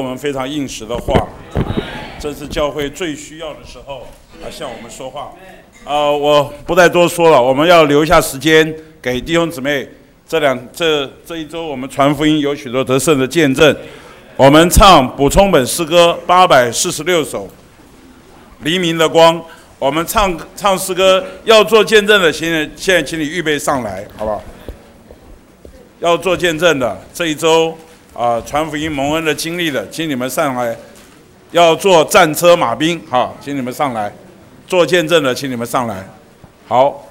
们非常应时的话。这是教会最需要的时候，向我们说话。我不再多说了，我们要留下时间给弟兄姊妹。这一周我们传福音有许多得胜的见证。我们唱补充本诗歌846首，黎明的光。我们唱诗歌，要做见证的，现在请你预备上来，好不好？要做见证的，这一周传福音蒙恩的经历的，请你们上来。要做战车马兵，好，请你们上来。做见证的，请你们上来。好。